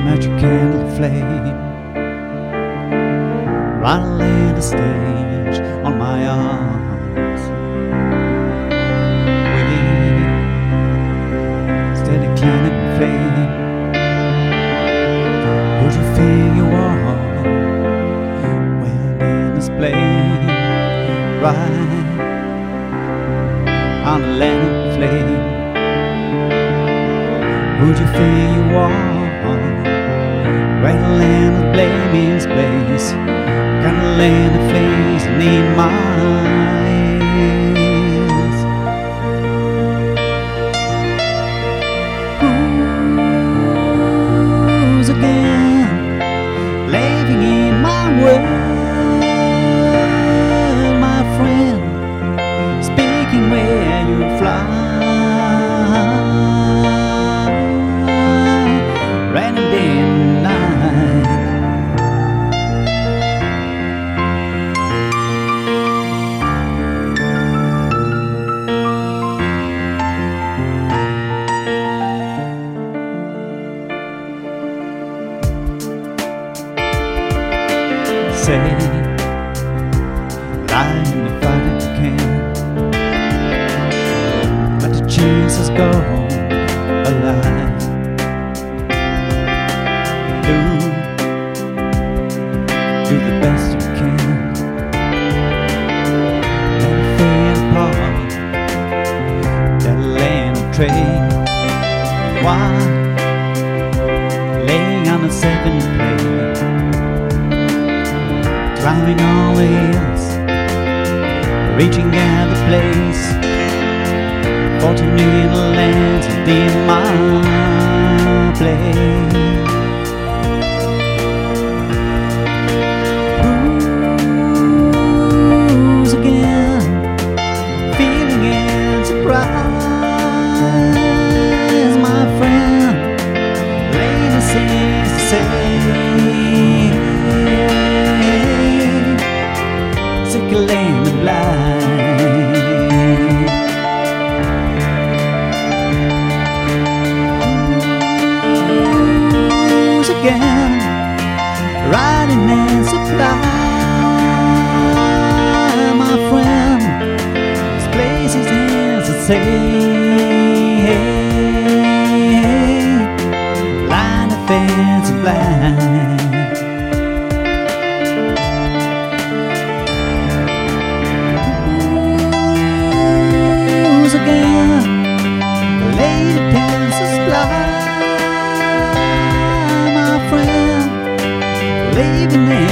magic candle flame, rattling the stage on my arms. We steady climbing flame. Who do you think you are when in this flame? Right on the land of flame. Who do you think you are? Right land of blaming's place. Got a land of flames and need my eyes. Who's again living in my world, my friend, speaking where you fly. Say lie in the fight if you can, but the chances go alive. Do the best you can. Never fade apart that land of trade. Why laying on the seventh plate, climbing all the hills, reaching out the place, fortune in the lands and in my place. Who's again feeling and surprise, my friend, lazy things to say. Lame and blind. Who's again riding and supply, my friend, this place is here to say. Line of fence and blind. Again, lady pencils fly, my friend, leaving me